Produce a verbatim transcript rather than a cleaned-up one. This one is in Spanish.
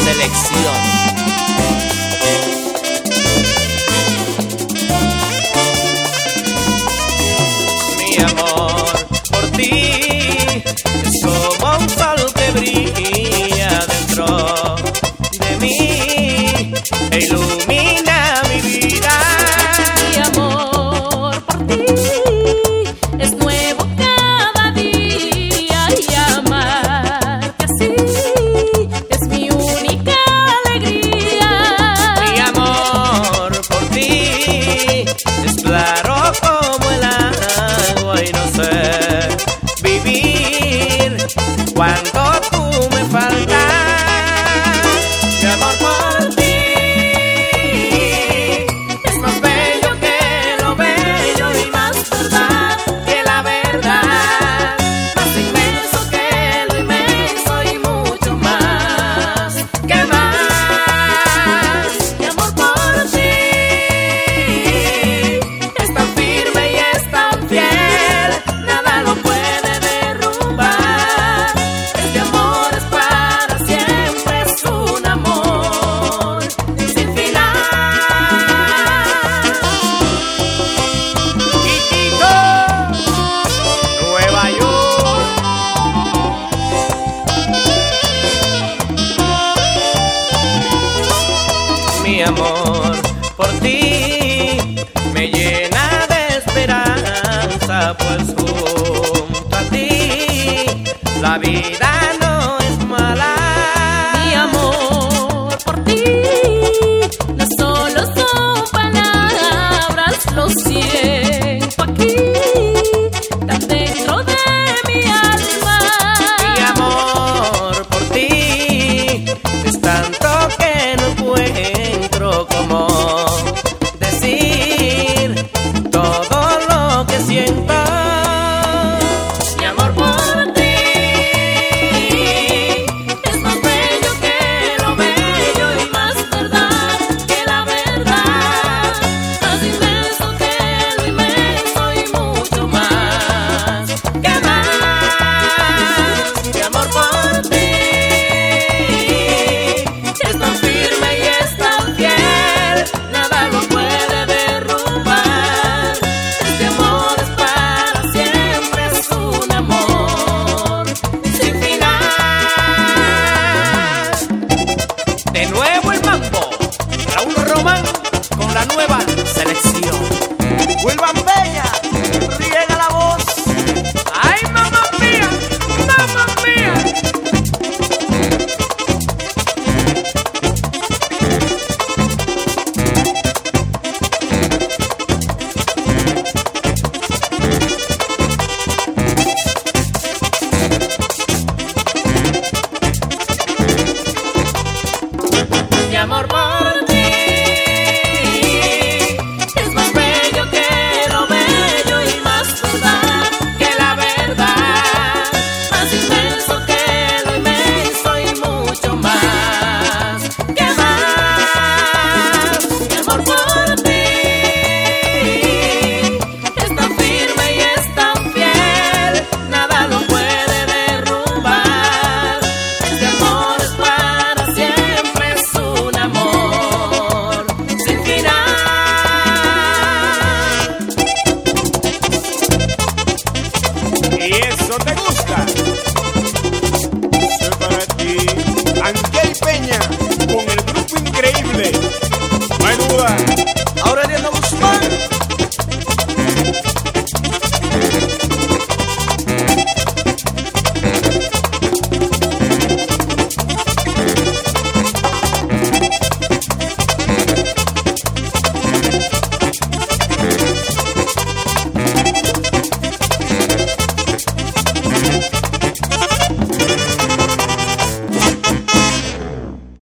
selección. Mi amor por ti es como un sol que brilla dentro de mí e ilumina mi vida. Mi amor por ti es nuevo cada día y amarte así es mi única alegría. Mi amor por ti es claro como el agua y no sé vivir cuando tú me faltas. Mi amor por ti es más bello que lo bello y más verdad que la verdad, más inmenso que lo inmenso y mucho más que más. Mi amor por ti es tan firme y es tan fiel, nada lo puede derrumbar. Este amor es para siempre, es un amor sin final. Quito, Nueva York. Mi amor por ti me llena de esperanza, pues junto a ti la vida